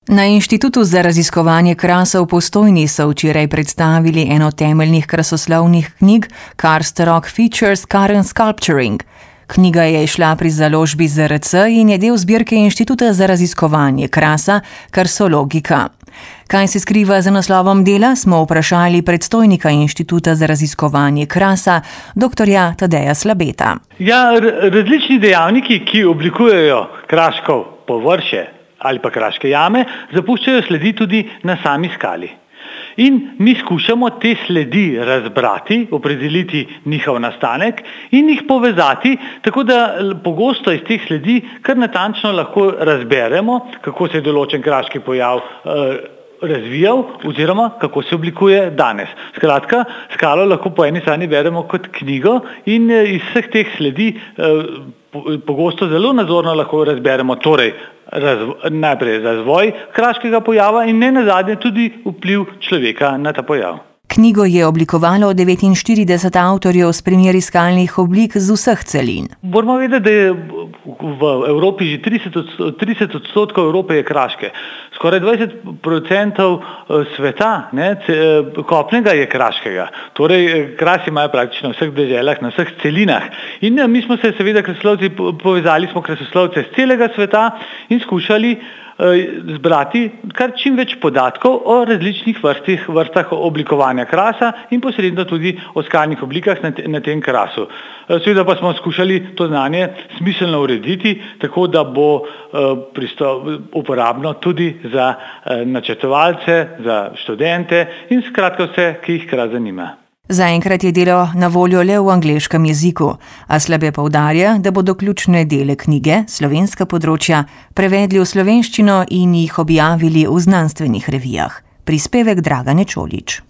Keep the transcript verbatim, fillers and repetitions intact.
Na Inštitutu za raziskovanje krasa v Postojni so včeraj predstavili eno temeljnih krasoslovnih knjig Karst Rock Features Current Sculpturing. Knjiga je izšla pri založbi Z R C in je del zbirke Inštituta za raziskovanje krasa Karsologika. Kaj se skriva za naslovom dela, smo vprašali predstojnika Inštituta za raziskovanje krasa, doktorja Tadeja Slabeta. Ja, različni dejavniki, ki oblikujejo kraško površje ali pa kraške jame, zapuščajo sledi tudi na sami skali. In mi skušamo te sledi razbrati, opredeliti njihov nastanek in jih povezati, tako da pogosto iz teh sledi kar natančno lahko razberemo, kako se je določen kraški pojav eh, razvijal oziroma kako se oblikuje danes. Skratka, skalo lahko po eni strani beremo kot knjigo in iz vseh teh sledi eh, pogosto zelo nazorno lahko razberemo torej razvo, najprej razvoj kraškega pojava in ne nazadnje tudi vpliv človeka na ta pojav. Knjigo je oblikovalo devetinštirideset avtorjev s primeri skalnih oblik z vseh celin. Moramo vedeti, da je v Evropi že trideset odstotkov Evrope je kraške. Skoraj dvajset procentov sveta, ne, kopnega je kraškega. Torej, krasi imajo praktično v vseh deželah, na vseh celinah. In mi smo se seveda krasoslovci, povezali smo krasoslovce z celega sveta in skušali zbrati kar čim več podatkov o različnih vrstih, vrstah oblikovanja krasa in posredno tudi o skalnih oblikah na, te, na tem krasu. Seveda pa smo skušali to znanje smiselno urediti, tako da bo pristop, uporabno tudi za načrtovalce, za študente in skratka vse, ki jih kras zanima. Zaenkrat je delo na voljo le v angleškem jeziku, a Slabe poudarja, da bodo ključne dele knjige, slovenska področja, prevedli v slovenščino in jih objavili v znanstvenih revijah. Prispevek Dragane Čolić.